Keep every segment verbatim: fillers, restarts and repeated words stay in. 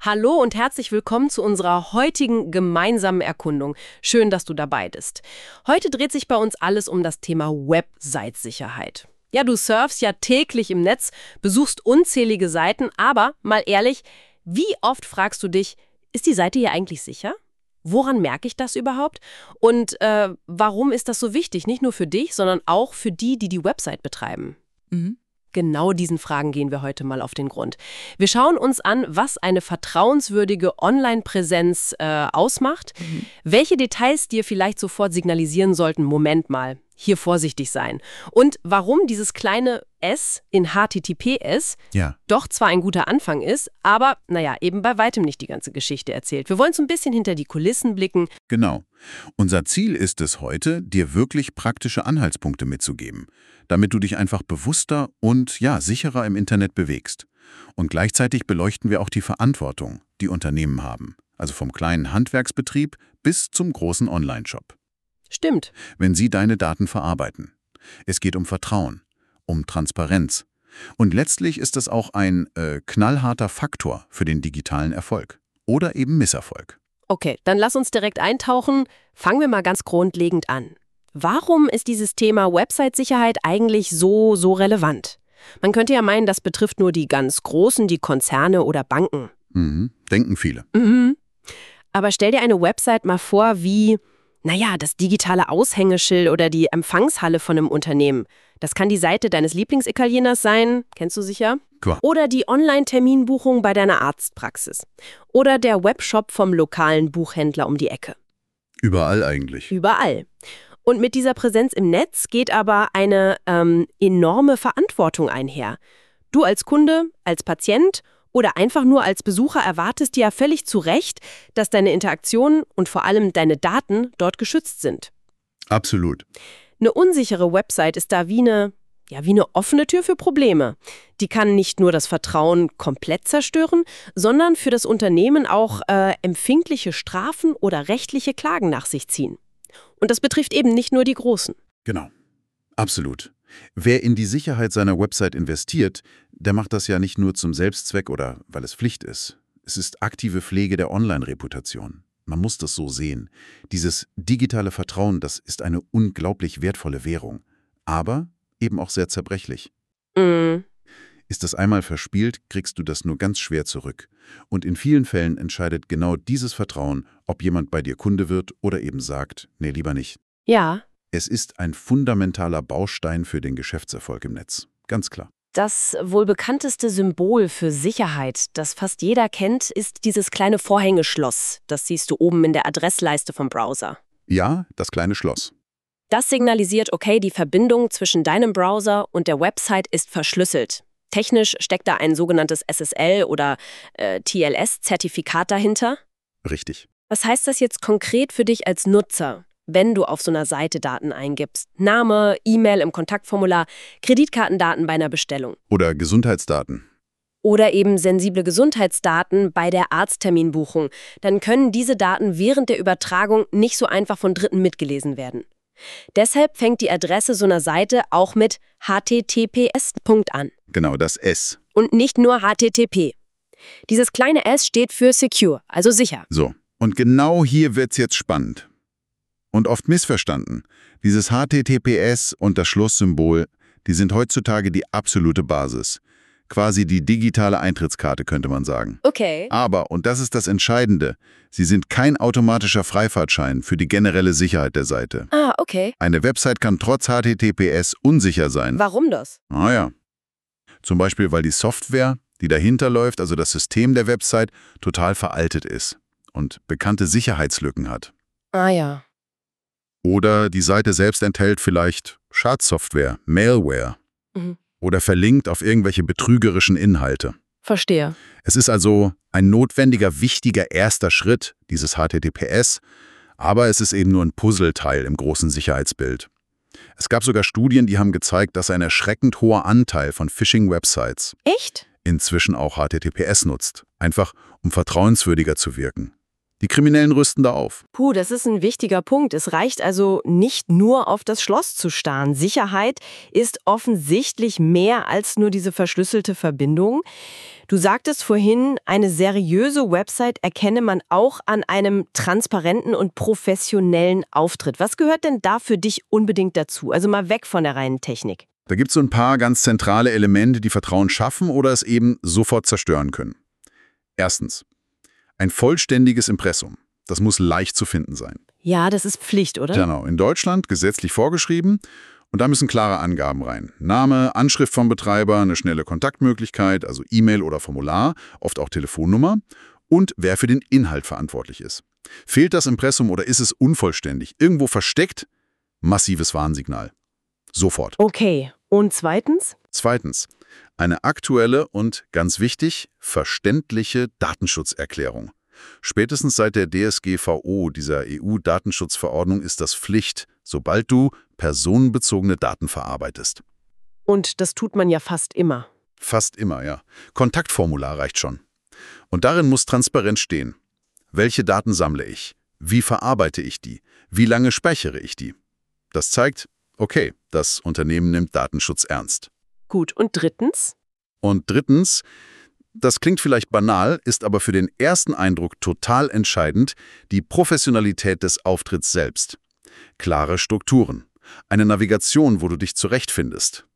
Hallo und herzlich willkommen zu unserer heutigen gemeinsamen Erkundung. Schön, dass du dabei bist. Heute dreht sich bei uns alles um das Thema Website-Sicherheit. Ja, du surfst ja täglich im Netz, besuchst unzählige Seiten, aber mal ehrlich, wie oft fragst du dich, ist die Seite hier eigentlich sicher? Woran merke ich das überhaupt? Und äh, warum ist das so wichtig? Nicht nur für dich, sondern auch für die, die die Website betreiben. Mhm. Genau diesen Fragen gehen wir heute mal auf den Grund. Wir schauen uns an, was eine vertrauenswürdige Online-Präsenz äh, ausmacht, Mhm. welche Details dir vielleicht sofort signalisieren sollten, Moment mal, hier vorsichtig sein. Und warum dieses kleine S in H T T P S Ja. doch zwar ein guter Anfang ist, aber, naja, eben bei weitem nicht die ganze Geschichte erzählt. Wir wollen so ein bisschen hinter die Kulissen blicken. Genau. Unser Ziel ist es heute, dir wirklich praktische Anhaltspunkte mitzugeben, damit du dich einfach bewusster und ja, sicherer im Internet bewegst. Und gleichzeitig beleuchten wir auch die Verantwortung, die Unternehmen haben, also vom kleinen Handwerksbetrieb bis zum großen Online-Shop, Stimmt. wenn sie deine Daten verarbeiten. Es geht um Vertrauen, um Transparenz. Und letztlich ist es auch ein äh, knallharter Faktor für den digitalen Erfolg oder eben Misserfolg. Okay, dann lass uns direkt eintauchen. Fangen wir mal ganz grundlegend an. Warum ist dieses Thema Website-Sicherheit eigentlich so, so relevant? Man könnte ja meinen, das betrifft nur die ganz Großen, die Konzerne oder Banken. Mhm. Denken viele. Mhm. Aber stell dir eine Website mal vor wie, naja, das digitale Aushängeschild oder die Empfangshalle von einem Unternehmen. Das kann die Seite deines Lieblingsitalieners sein, kennst du sicher? Klar. Oder die Online-Terminbuchung bei deiner Arztpraxis. Oder der Webshop vom lokalen Buchhändler um die Ecke. Überall eigentlich. Überall. Und mit dieser Präsenz im Netz geht aber eine ähm, enorme Verantwortung einher. Du als Kunde, als Patient oder einfach nur als Besucher erwartest dir ja völlig zu Recht, dass deine Interaktionen und vor allem deine Daten dort geschützt sind. Absolut. Eine unsichere Website ist da wie eine, ja, wie eine offene Tür für Probleme. Die kann nicht nur das Vertrauen komplett zerstören, sondern für das Unternehmen auch äh, empfindliche Strafen oder rechtliche Klagen nach sich ziehen. Und das betrifft eben nicht nur die Großen. Genau. Absolut. Wer in die Sicherheit seiner Website investiert, der macht das ja nicht nur zum Selbstzweck oder weil es Pflicht ist. Es ist aktive Pflege der Online-Reputation. Man muss das so sehen. Dieses digitale Vertrauen, das ist eine unglaublich wertvolle Währung. Aber eben auch sehr zerbrechlich. Mm. Ist das einmal verspielt, kriegst du das nur ganz schwer zurück. Und in vielen Fällen entscheidet genau dieses Vertrauen, ob jemand bei dir Kunde wird oder eben sagt, nee, lieber nicht. Ja. Es ist ein fundamentaler Baustein für den Geschäftserfolg im Netz. Ganz klar. Das wohl bekannteste Symbol für Sicherheit, das fast jeder kennt, ist dieses kleine Vorhängeschloss. Das siehst du oben in der Adressleiste vom Browser. Ja, das kleine Schloss. Das signalisiert, okay, die Verbindung zwischen deinem Browser und der Website ist verschlüsselt. Technisch steckt da ein sogenanntes S S L oder äh, T L S-Zertifikat dahinter. Richtig. Was heißt das jetzt konkret für dich als Nutzer, wenn du auf so einer Seite Daten eingibst? Name, E-Mail im Kontaktformular, Kreditkartendaten bei einer Bestellung. Oder Gesundheitsdaten. Oder eben sensible Gesundheitsdaten bei der Arztterminbuchung. Dann können diese Daten während der Übertragung nicht so einfach von Dritten mitgelesen werden. Deshalb fängt die Adresse so einer Seite auch mit H T T P S an. Genau, das S. Und nicht nur H T T P. Dieses kleine S steht für Secure, also sicher. So. Und genau hier wird's jetzt spannend. Und oft missverstanden. Dieses H T T P S und das Schlusssymbol, die sind heutzutage die absolute Basis. Quasi die digitale Eintrittskarte, könnte man sagen. Okay. Aber, und das ist das Entscheidende, sie sind kein automatischer Freifahrtschein für die generelle Sicherheit der Seite. Ah, okay. Eine Website kann trotz H T T P S unsicher sein. Warum das? Ah ja. Zum Beispiel, weil die Software, die dahinter läuft, also das System der Website, total veraltet ist und bekannte Sicherheitslücken hat. Ah ja. Oder die Seite selbst enthält vielleicht Schadsoftware, Malware Mhm. oder verlinkt auf irgendwelche betrügerischen Inhalte. Verstehe. Es ist also ein notwendiger, wichtiger erster Schritt, dieses H T T P S, aber es ist eben nur ein Puzzleteil im großen Sicherheitsbild. Es gab sogar Studien, die haben gezeigt, dass ein erschreckend hoher Anteil von Phishing-Websites Echt? inzwischen auch H T T P S nutzt, einfach um vertrauenswürdiger zu wirken. Die Kriminellen rüsten da auf. Puh, das ist ein wichtiger Punkt. Es reicht also nicht nur auf das Schloss zu starren. Sicherheit ist offensichtlich mehr als nur diese verschlüsselte Verbindung. Du sagtest vorhin, eine seriöse Website erkenne man auch an einem transparenten und professionellen Auftritt. Was gehört denn da für dich unbedingt dazu? Also mal weg von der reinen Technik. Da gibt es so ein paar ganz zentrale Elemente, die Vertrauen schaffen oder es eben sofort zerstören können. Erstens. Ein vollständiges Impressum. Das muss leicht zu finden sein. Ja, das ist Pflicht, oder? Genau, in Deutschland gesetzlich vorgeschrieben und da müssen klare Angaben rein. Name, Anschrift vom Betreiber, eine schnelle Kontaktmöglichkeit, also E-Mail oder Formular, oft auch Telefonnummer und wer für den Inhalt verantwortlich ist. Fehlt das Impressum oder ist es unvollständig, irgendwo versteckt, massives Warnsignal. Sofort. Okay, und zweitens? Zweitens, eine aktuelle und, ganz wichtig, verständliche Datenschutzerklärung. Spätestens seit der D S G V O, dieser E U-Datenschutzverordnung, ist das Pflicht, sobald du personenbezogene Daten verarbeitest. Und das tut man ja fast immer. Fast immer, ja. Kontaktformular reicht schon. Und darin muss transparent stehen. Welche Daten sammle ich? Wie verarbeite ich die? Wie lange speichere ich die? Das zeigt, okay, das Unternehmen nimmt Datenschutz ernst. Gut, und drittens? Und drittens, das klingt vielleicht banal, ist aber für den ersten Eindruck total entscheidend, die Professionalität des Auftritts selbst. Klare Strukturen, eine Navigation, wo du dich zurechtfindest.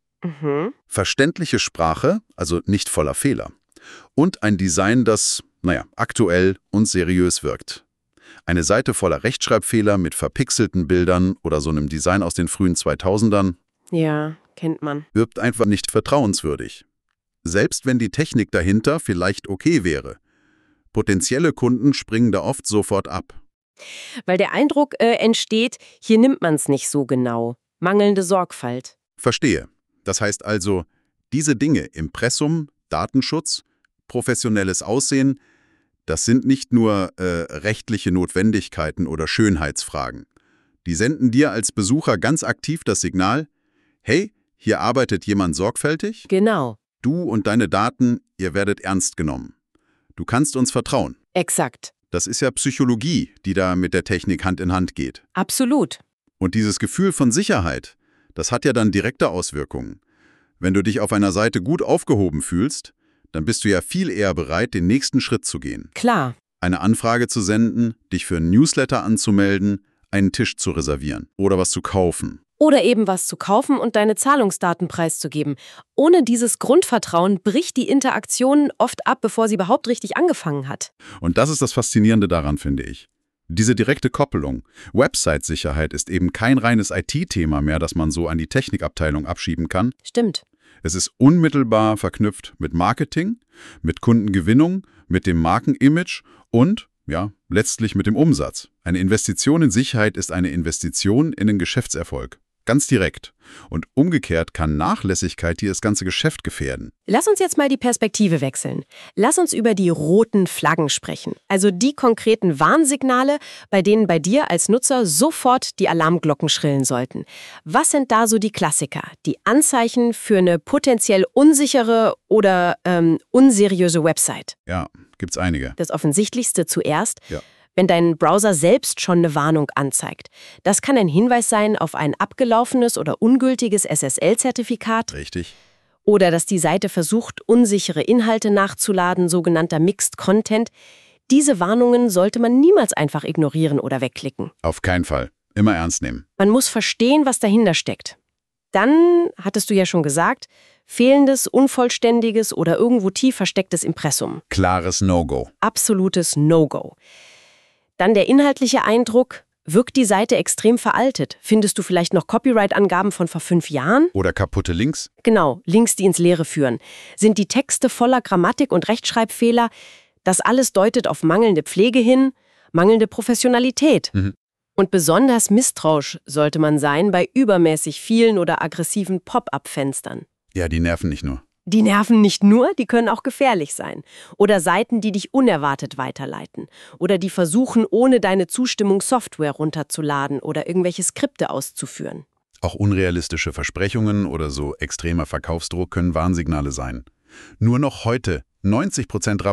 Mhm. Verständliche Sprache, also nicht voller Fehler. Und ein Design, das, naja, aktuell und seriös wirkt. Eine Seite voller Rechtschreibfehler mit verpixelten Bildern oder so einem Design aus den frühen zweitausendern, Ja, kennt man. wirkt einfach nicht vertrauenswürdig. Selbst wenn die Technik dahinter vielleicht okay wäre. Potenzielle Kunden springen da oft sofort ab. Weil der Eindruck äh, entsteht, hier nimmt man es nicht so genau. Mangelnde Sorgfalt. Verstehe. Das heißt also, diese Dinge, Impressum, Datenschutz, professionelles Aussehen, das sind nicht nur äh, rechtliche Notwendigkeiten oder Schönheitsfragen. Die senden dir als Besucher ganz aktiv das Signal, hey, hier arbeitet jemand sorgfältig, Genau. du und deine Daten, ihr werdet ernst genommen. Du kannst uns vertrauen. Exakt. Das ist ja Psychologie, die da mit der Technik Hand in Hand geht. Absolut. Und dieses Gefühl von Sicherheit, das hat ja dann direkte Auswirkungen. Wenn du dich auf einer Seite gut aufgehoben fühlst, dann bist du ja viel eher bereit, den nächsten Schritt zu gehen. Klar. Eine Anfrage zu senden, dich für ein Newsletter anzumelden, einen Tisch zu reservieren oder was zu kaufen. Oder eben was zu kaufen und deine Zahlungsdaten preiszugeben. Ohne dieses Grundvertrauen bricht die Interaktion oft ab, bevor sie überhaupt richtig angefangen hat. Und das ist das Faszinierende daran, finde ich. Diese direkte Koppelung. Website-Sicherheit ist eben kein reines I T-Thema mehr, das man so an die Technikabteilung abschieben kann. Stimmt. Es ist unmittelbar verknüpft mit Marketing, mit Kundengewinnung, mit dem Markenimage und, ja, letztlich mit dem Umsatz. Eine Investition in Sicherheit ist eine Investition in den Geschäftserfolg. Ganz direkt. Und umgekehrt kann Nachlässigkeit hier das ganze Geschäft gefährden. Lass uns jetzt mal die Perspektive wechseln. Lass uns über die roten Flaggen sprechen. Also die konkreten Warnsignale, bei denen bei dir als Nutzer sofort die Alarmglocken schrillen sollten. Was sind da so die Klassiker, die Anzeichen für eine potenziell unsichere oder ähm, unseriöse Website? Ja, gibt's einige. Das Offensichtlichste zuerst. Ja. Wenn dein Browser selbst schon eine Warnung anzeigt. Das kann ein Hinweis sein auf ein abgelaufenes oder ungültiges S S L-Zertifikat Richtig. oder dass die Seite versucht, unsichere Inhalte nachzuladen, sogenannter Mixed Content. Diese Warnungen sollte man niemals einfach ignorieren oder wegklicken. Auf keinen Fall. Immer ernst nehmen. Man muss verstehen, was dahinter steckt. Dann, hattest du ja schon gesagt, fehlendes, unvollständiges oder irgendwo tief verstecktes Impressum. Klares No-Go. Absolutes No-Go. Dann der inhaltliche Eindruck, wirkt die Seite extrem veraltet? Findest du vielleicht noch Copyright-Angaben von vor fünf Jahren? Oder kaputte Links? Genau, Links, die ins Leere führen. Sind die Texte voller Grammatik- und Rechtschreibfehler? Das alles deutet auf mangelnde Pflege hin, mangelnde Professionalität. Mhm. Und besonders misstrauisch sollte man sein bei übermäßig vielen oder aggressiven Pop-up-Fenstern. Ja, die nerven nicht nur. Die nerven nicht nur, die können auch gefährlich sein. Oder Seiten, die dich unerwartet weiterleiten. Oder die versuchen, ohne deine Zustimmung Software runterzuladen oder irgendwelche Skripte auszuführen. Auch unrealistische Versprechungen oder so extremer Verkaufsdruck können Warnsignale sein. Nur noch heute neunzig Prozent Rabatt.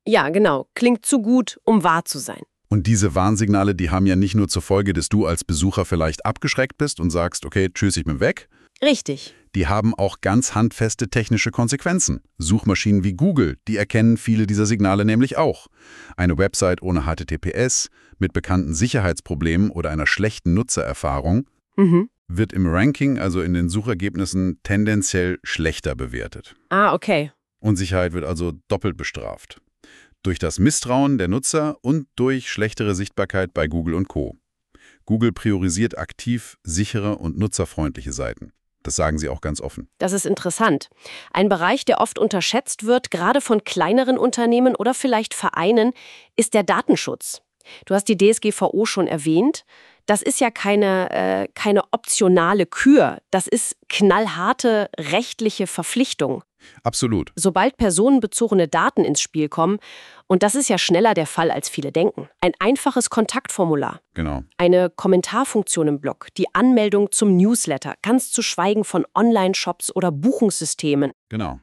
Ja, genau. Klingt zu gut, um wahr zu sein. Und diese Warnsignale, die haben ja nicht nur zur Folge, dass du als Besucher vielleicht abgeschreckt bist und sagst, okay, tschüss, ich bin weg. Richtig. Die haben auch ganz handfeste technische Konsequenzen. Suchmaschinen wie Google, die erkennen viele dieser Signale nämlich auch. Eine Website ohne H T T P S, mit bekannten Sicherheitsproblemen oder einer schlechten Nutzererfahrung, Mhm. wird im Ranking, also in den Suchergebnissen, tendenziell schlechter bewertet. Ah, okay. Unsicherheit wird also doppelt bestraft. Durch das Misstrauen der Nutzer und durch schlechtere Sichtbarkeit bei Google und Co. Google priorisiert aktiv sichere und nutzerfreundliche Seiten. Das sagen sie auch ganz offen. Das ist interessant. Ein Bereich, der oft unterschätzt wird, gerade von kleineren Unternehmen oder vielleicht Vereinen, ist der Datenschutz. Du hast die D S G V O schon erwähnt. Das ist ja keine, äh, keine optionale Kür. Das ist knallharte rechtliche Verpflichtung. Absolut. Sobald personenbezogene Daten ins Spiel kommen, und das ist ja schneller der Fall, als viele denken, ein einfaches Kontaktformular, Genau. eine Kommentarfunktion im Blog, die Anmeldung zum Newsletter, ganz zu schweigen von Online-Shops oder Buchungssystemen. Genau.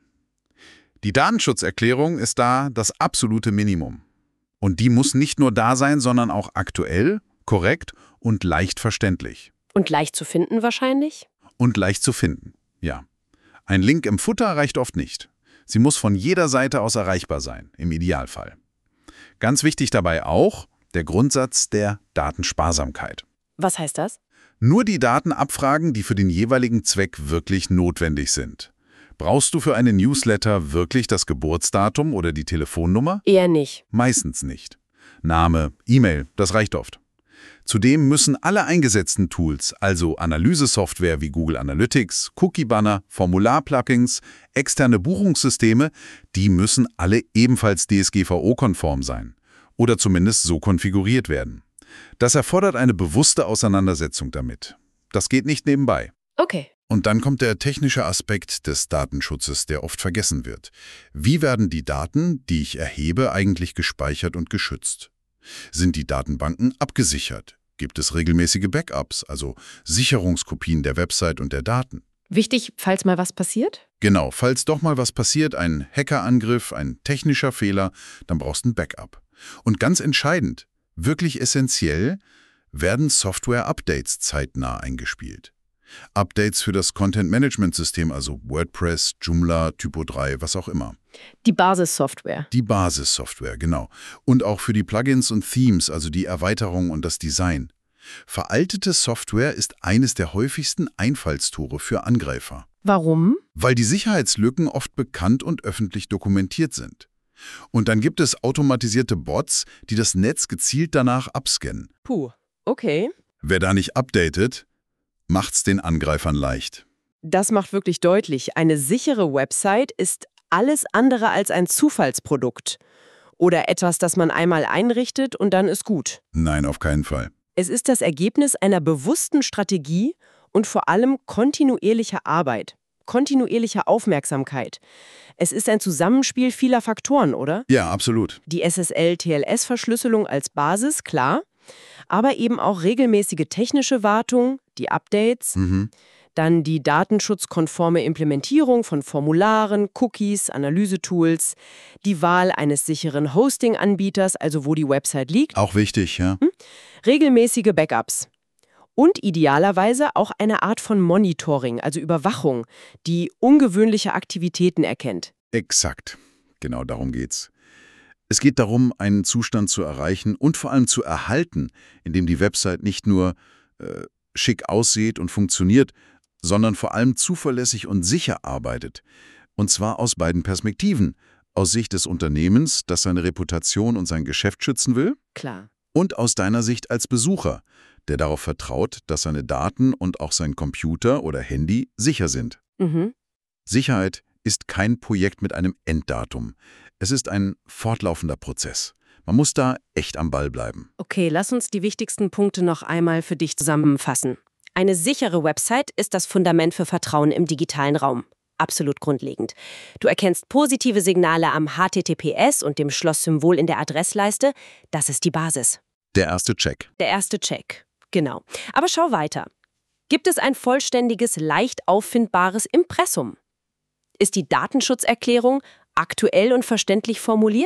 Die Datenschutzerklärung ist da das absolute Minimum. Und die muss nicht nur da sein, sondern auch aktuell, korrekt und leicht verständlich. Und leicht zu finden wahrscheinlich? Und leicht zu finden, ja. Ein Link im Footer reicht oft nicht. Sie muss von jeder Seite aus erreichbar sein, im Idealfall. Ganz wichtig dabei auch der Grundsatz der Datensparsamkeit. Was heißt das? Nur die Daten abfragen, die für den jeweiligen Zweck wirklich notwendig sind. Brauchst du für einen Newsletter wirklich das Geburtsdatum oder die Telefonnummer? Eher nicht. Meistens nicht. Name, E-Mail, das reicht oft. Zudem müssen alle eingesetzten Tools, also Analysesoftware wie Google Analytics, Cookie-Banner, Formular-Plugins, externe Buchungssysteme, die müssen alle ebenfalls D S G V O-konform sein oder zumindest so konfiguriert werden. Das erfordert eine bewusste Auseinandersetzung damit. Das geht nicht nebenbei. Okay. Und dann kommt der technische Aspekt des Datenschutzes, der oft vergessen wird. Wie werden die Daten, die ich erhebe, eigentlich gespeichert und geschützt? Sind die Datenbanken abgesichert? Gibt es regelmäßige Backups, also Sicherungskopien der Website und der Daten? Wichtig, falls mal was passiert? Genau, falls doch mal was passiert, ein Hackerangriff, ein technischer Fehler, dann brauchst du ein Backup. Und ganz entscheidend, wirklich essentiell, werden Software-Updates zeitnah eingespielt. Updates für das Content-Management-System, also WordPress, Joomla, Typo drei, was auch immer. Die Basissoftware. Die Basissoftware, genau. Und auch für die Plugins und Themes, also die Erweiterung und das Design. Veraltete Software ist eines der häufigsten Einfallstore für Angreifer. Warum? Weil die Sicherheitslücken oft bekannt und öffentlich dokumentiert sind. Und dann gibt es automatisierte Bots, die das Netz gezielt danach abscannen. Puh, okay. Wer da nicht updatet, macht's den Angreifern leicht. Das macht wirklich deutlich, eine sichere Website ist alles andere als ein Zufallsprodukt. Oder etwas, das man einmal einrichtet und dann ist gut. Nein, auf keinen Fall. Es ist das Ergebnis einer bewussten Strategie und vor allem kontinuierlicher Arbeit, kontinuierlicher Aufmerksamkeit. Es ist ein Zusammenspiel vieler Faktoren, oder? Ja, absolut. Die S S L-T L S-Verschlüsselung als Basis, klar, aber eben auch regelmäßige technische Wartung, die Updates, Mhm. dann die datenschutzkonforme Implementierung von Formularen, Cookies, Analysetools, die Wahl eines sicheren Hosting-Anbieters, also wo die Website liegt, Auch wichtig, ja. regelmäßige Backups und idealerweise auch eine Art von Monitoring, also Überwachung, die ungewöhnliche Aktivitäten erkennt. Exakt. Genau darum geht's. Es geht darum, einen Zustand zu erreichen und vor allem zu erhalten, in dem die Website nicht nur äh, schick aussieht und funktioniert, sondern vor allem zuverlässig und sicher arbeitet. Und zwar aus beiden Perspektiven. Aus Sicht des Unternehmens, das seine Reputation und sein Geschäft schützen will, Klar. und aus deiner Sicht als Besucher, der darauf vertraut, dass seine Daten und auch sein Computer oder Handy sicher sind. Mhm. Sicherheit ist kein Projekt mit einem Enddatum. Es ist ein fortlaufender Prozess. Man muss da echt am Ball bleiben. Okay, lass uns die wichtigsten Punkte noch einmal für dich zusammenfassen. Eine sichere Website ist das Fundament für Vertrauen im digitalen Raum. Absolut grundlegend. Du erkennst positive Signale am H T T P S und dem Schlosssymbol in der Adressleiste. Das ist die Basis. Der erste Check. Der erste Check. Genau. Aber schau weiter. Gibt es ein vollständiges, leicht auffindbares Impressum? Ist die Datenschutzerklärung aktuell und verständlich formuliert?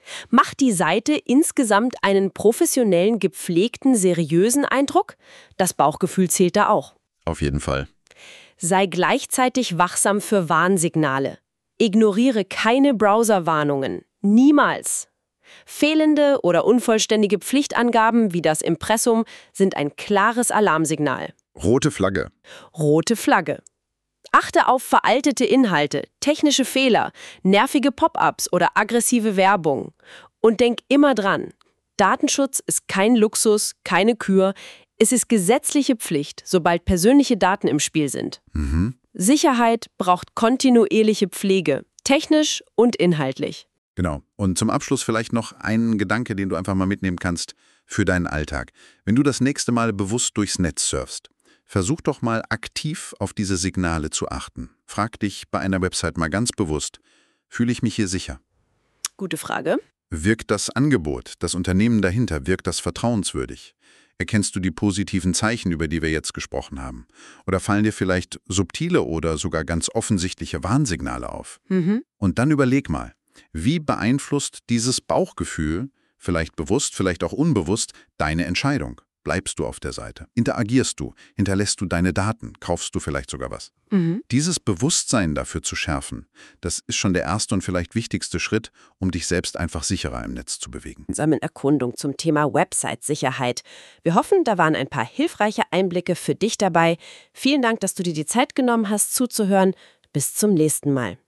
Macht die Seite insgesamt einen professionellen, gepflegten, seriösen Eindruck? Das Bauchgefühl zählt da auch. Auf jeden Fall. Sei gleichzeitig wachsam für Warnsignale. Ignoriere keine Browserwarnungen. Niemals. Fehlende oder unvollständige Pflichtangaben wie das Impressum sind ein klares Alarmsignal. Rote Flagge. Rote Flagge. Achte auf veraltete Inhalte, technische Fehler, nervige Pop-ups oder aggressive Werbung. Und denk immer dran, Datenschutz ist kein Luxus, keine Kür. Es ist gesetzliche Pflicht, sobald persönliche Daten im Spiel sind. Mhm. Sicherheit braucht kontinuierliche Pflege, technisch und inhaltlich. Genau. Und zum Abschluss vielleicht noch einen Gedanke, den du einfach mal mitnehmen kannst für deinen Alltag. Wenn du das nächste Mal bewusst durchs Netz surfst, versuch doch mal aktiv auf diese Signale zu achten. Frag dich bei einer Website mal ganz bewusst, fühle ich mich hier sicher? Gute Frage. Wirkt das Angebot, das Unternehmen dahinter, wirkt das vertrauenswürdig? Erkennst du die positiven Zeichen, über die wir jetzt gesprochen haben? Oder fallen dir vielleicht subtile oder sogar ganz offensichtliche Warnsignale auf? Mhm. Und dann überleg mal, wie beeinflusst dieses Bauchgefühl, vielleicht bewusst, vielleicht auch unbewusst, deine Entscheidung? Bleibst du auf der Seite? Interagierst du? Hinterlässt du deine Daten? Kaufst du vielleicht sogar was? Mhm. Dieses Bewusstsein dafür zu schärfen, das ist schon der erste und vielleicht wichtigste Schritt, um dich selbst einfach sicherer im Netz zu bewegen. Gemeinsamen Erkundung zum Thema Website-Sicherheit. Wir hoffen, da waren ein paar hilfreiche Einblicke für dich dabei. Vielen Dank, dass du dir die Zeit genommen hast, zuzuhören. Bis zum nächsten Mal.